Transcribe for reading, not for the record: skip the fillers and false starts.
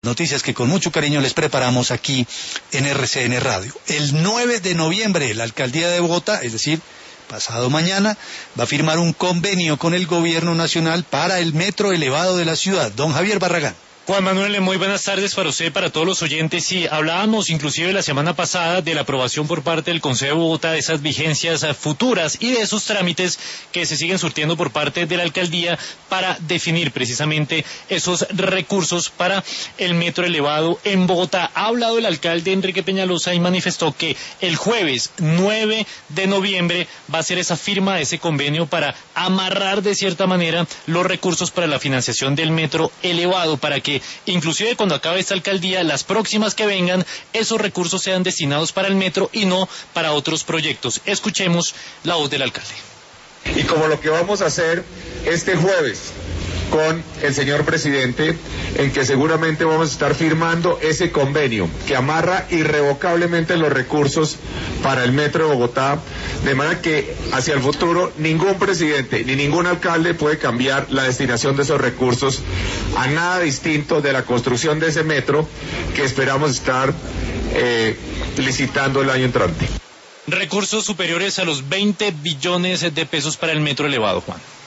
Noticias que con mucho cariño les preparamos aquí en RCN Radio. El 9 de noviembre, la Alcaldía de Bogotá, es decir, pasado mañana, va a firmar un convenio con el Gobierno Nacional para el metro elevado de la ciudad. Don Javier Barragán. Juan Manuel, muy buenas tardes para usted, para todos los oyentes. Sí, hablábamos inclusive la semana pasada de la aprobación por parte del Consejo de Bogotá de esas vigencias futuras y de esos trámites que se siguen surtiendo por parte de la alcaldía para definir precisamente esos recursos para el metro elevado en Bogotá. Ha hablado el alcalde Enrique Peñalosa y manifestó que el jueves 9 de noviembre va a ser esa firma de ese convenio para amarrar de cierta manera los recursos para la financiación del metro elevado, para que inclusive cuando acabe esta alcaldía, las próximas que vengan, esos recursos sean destinados para el metro y no para otros proyectos. Escuchemos la voz del alcalde. Y como lo que vamos a hacer este jueves con el señor presidente, en que seguramente vamos a estar firmando ese convenio que amarra irrevocablemente los recursos para el metro de Bogotá, de manera que hacia el futuro ningún presidente ni ningún alcalde puede cambiar la destinación de esos recursos a nada distinto de la construcción de ese metro que esperamos estar licitando el año entrante. Recursos superiores a los 20 billones de pesos para el metro elevado, Juan.